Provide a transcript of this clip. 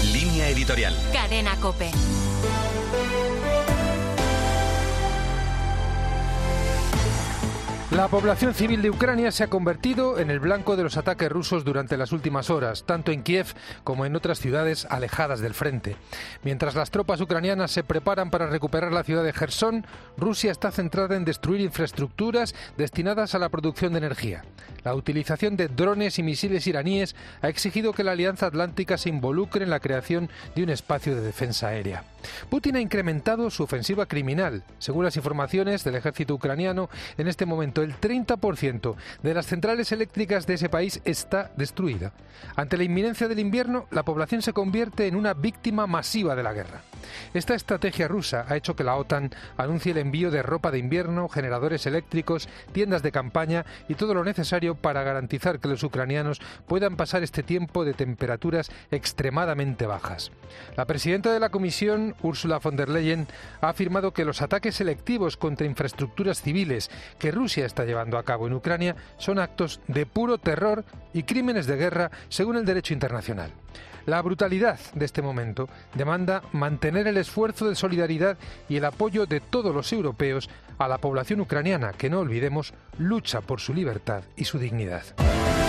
Línea editorial. Cadena COPE. La población civil de Ucrania se ha convertido en el blanco de los ataques rusos durante las últimas horas, tanto en Kiev como en otras ciudades alejadas del frente. Mientras las tropas ucranianas se preparan para recuperar la ciudad de Jersón, Rusia está centrada en destruir infraestructuras destinadas a la producción de energía. La utilización de drones y misiles iraníes ha exigido que la Alianza Atlántica se involucre en la creación de un espacio de defensa aérea. Putin ha incrementado su ofensiva criminal. Según las informaciones del ejército ucraniano, en este momento el 30% de las centrales eléctricas de ese país está destruida. Ante la inminencia del invierno, la población se convierte en una víctima masiva de la guerra. Esta estrategia rusa ha hecho que la OTAN anuncie el envío de ropa de invierno, generadores eléctricos, tiendas de campaña y todo lo necesario para garantizar que los ucranianos puedan pasar este tiempo de temperaturas extremadamente bajas. La presidenta de la Comisión, Ursula von der Leyen, ha afirmado que los ataques selectivos contra infraestructuras civiles que Rusia está llevando a cabo en Ucrania son actos de puro terror y crímenes de guerra según el derecho internacional. La brutalidad de este momento demanda mantener el esfuerzo de solidaridad y el apoyo de todos los europeos a la población ucraniana que, no olvidemos, lucha por su libertad y su dignidad.